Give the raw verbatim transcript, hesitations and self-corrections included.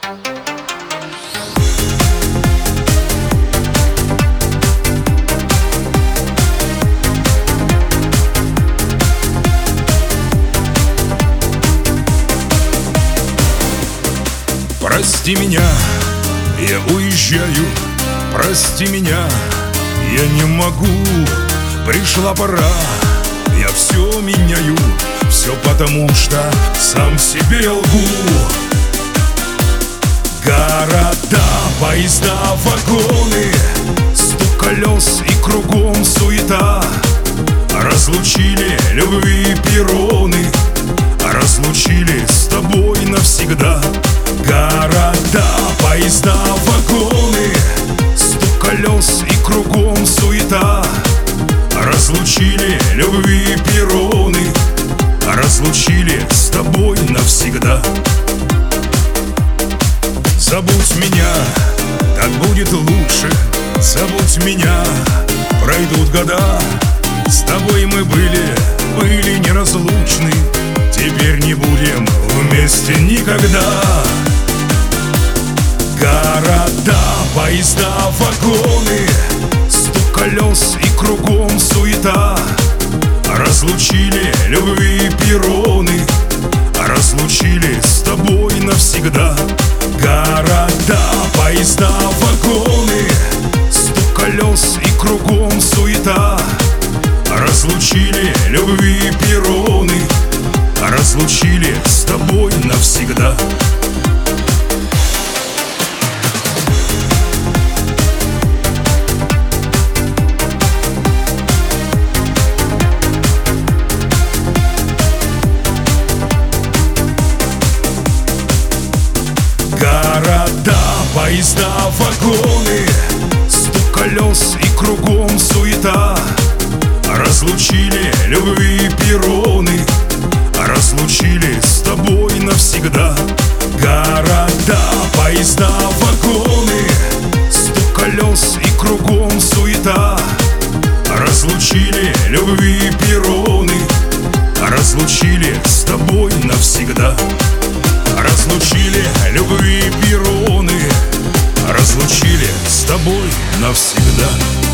Прости меня, я уезжаю, прости меня, я не могу. Пришла пора, я все меняю, все потому что сам себе лгу. Города, поезда, вагоны, стук колес и кругом суета. Разлучили любви перроны, разлучили с тобой навсегда. Города, поезда, вагоны, стук колес и кругом суета. Разлучили любви перроны, разлучили с тобой навсегда. Забудь меня, так будет лучше. Забудь меня, пройдут года. С тобой мы были, были неразлучны. Теперь не будем вместе никогда. Города, поезда, вагоны, стук колес и кругом суета. Разлучили любви перроны, разлучили с тобой навсегда. Города, поезда, вагоны, стук колес и кругом суета. Разлучили любви перроны, разлучили с тобой навсегда. Города, поезда, вагоны, стук колес и кругом суета. Разлучили любви перроны, разлучили с тобой навсегда. Города, поезда, вагоны, стук колес и кругом суета. Разлучили любви перроны, разлучили с тобой навсегда. Разлучили любви перроны, разлучили с тобой навсегда.